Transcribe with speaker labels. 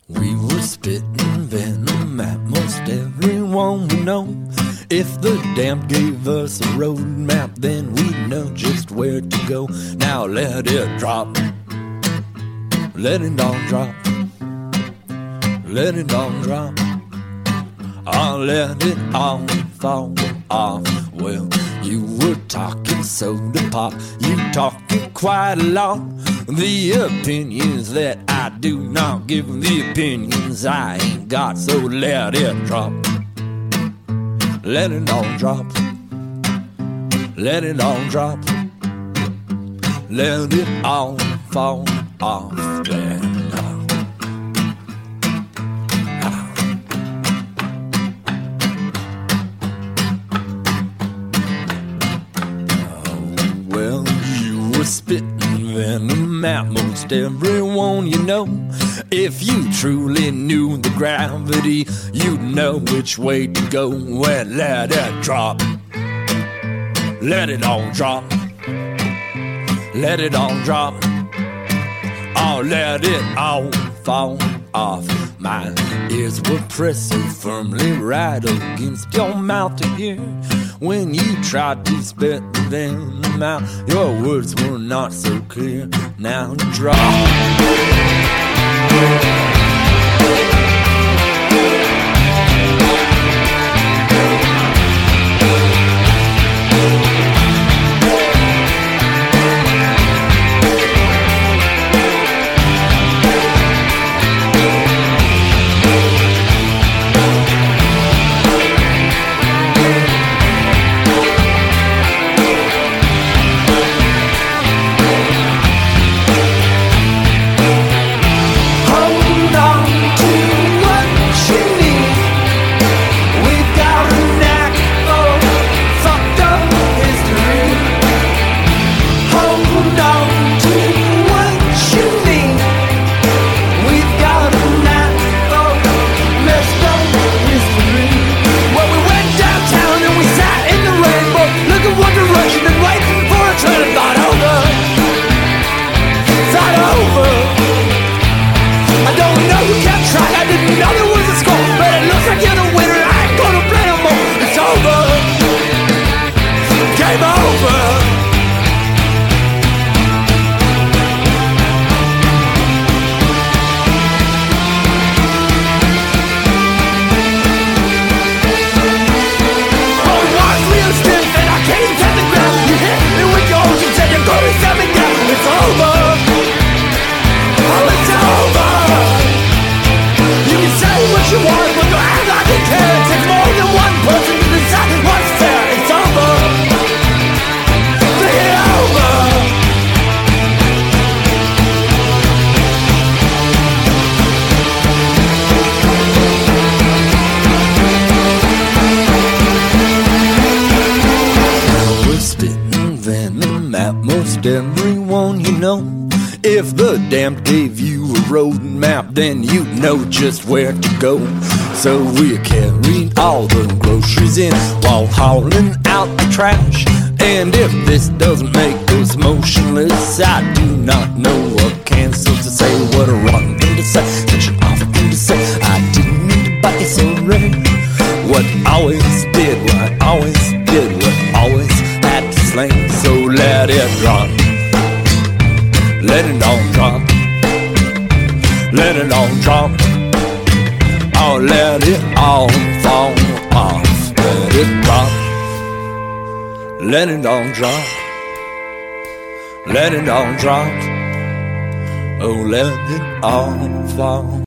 Speaker 1: We were spitting venom at most everyone we know. If the damned gave us a road map, then we'd know just where to go. Now let it drop. Let it all drop. Let it all drop. I'll let it all fall off. Well, you were talking soda pop. You talking quite a lot. The opinions that I do not give, the opinions I ain't got. So let it drop. Let it all drop. Let it all drop. Let it all fall off. Well, you were spitting venom at most everyone you know. If you truly knew the gravity, you'd know which way to go. Well, let it drop. Let it all drop. Let it all drop. Oh, let it all fall off. My ears were pressed so firmly right against your mouth to hear. When you tried to spit them out, your words were not so clear. Now drop. Most everyone you know. If the damned gave you a road map, then you'd know just where to go. So we carried all the groceries in while hauling out the trash. And if this doesn't make us motionless, I do not know what cancel to say. What a wrong thing to say, such an awful thing to say. I didn't mean to bite you so red. What always did, what always did, what always had to slang. So let it drop. Let it all drop. Let it all drop. Oh, let it all fall off. Let it drop. Let it all drop. Let it all drop. Oh, let it all fall.